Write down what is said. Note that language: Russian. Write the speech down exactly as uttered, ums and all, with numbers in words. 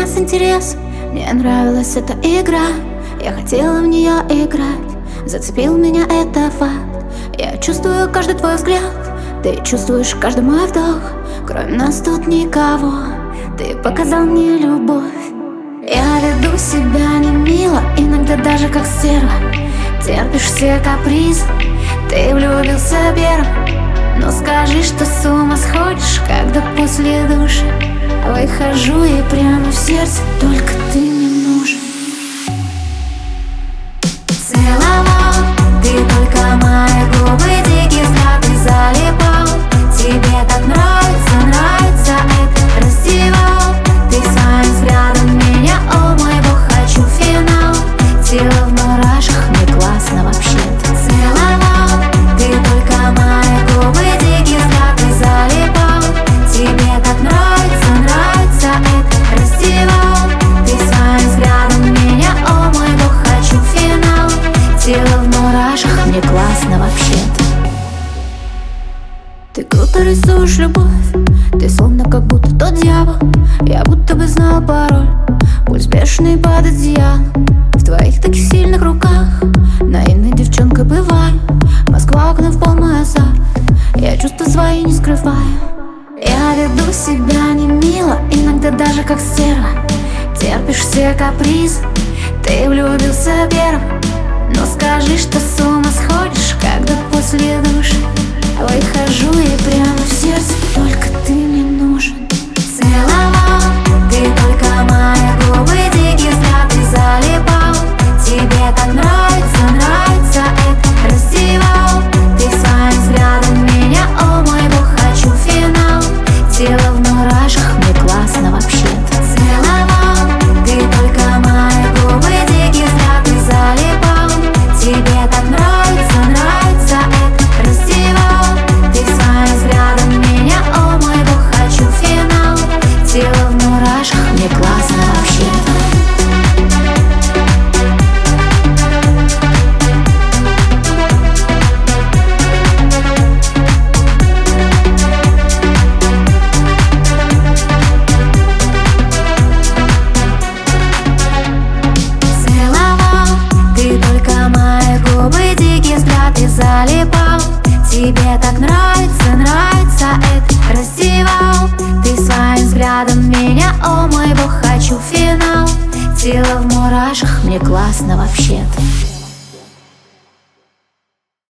меня с интересом. Мне нравилась эта игра, я хотела в нее играть. Зацепил меня это факт. Я чувствую каждый твой взгляд, ты чувствуешь каждый мой вдох. Кроме нас тут никого, ты показал мне любовь. Я веду себя не мило, иногда даже как стерва. Терпишь все капризы, ты влюбился первым. Но скажи, что с ума сходишь, когда после души выхожу и прямо в сердце только ты мне нужен. Целовал, ты только мои губы, дикий взгляд и залипал. Тебе так нравится, нравится это, раздевал. Ты своим взглядом меня, о мой бог, хочу финал. Тело в мурашках, мне классно вообще-то. Целовал, ты только мои губы, дикий взгляд и залипал. Тебе так нравится, нравится это, раздевал. Ты своим взглядом меня, о мой бог, хочу финал. Тело в мурашках, мне классно вообще-то. Ты круто рисуешь любовь, ты словно как будто тот дьявол. Я будто бы знал пароль, пульс бешеный под одеялом. В твоих таких сильных руках наивной девчонкой бываю. Москва, окна в полный азарт, я чувства свои не скрываю. Я веду себя не мило, иногда даже как стерва. Терпишь все капризы, ты влюбился первым. Но скажи, что с ума сходишь, когда после души выхожу и прямо в сердце только ты мне нужен. Целовал, ты только мои губы, дикий взгляд и залипал. Тебе так нравится, нравится это, раздевал. Ты своим взглядом меня, о мой бог, хочу финал. Тело в мурашках, мне классно вообще-то. Целовал, ты только мои губы, дикий взгляд и залипал. Тебе так нравится, нравится это, раздевал. Ты своим взглядом меня, о мой бог, хочу финал. Тело в мурашках, мне классно вообще-то. Залипал, тебе так нравится, нравится это, раздевал. Ты своим взглядом меня, о мой бог, хочу финал. Тело в мурашках, мне классно вообще-то.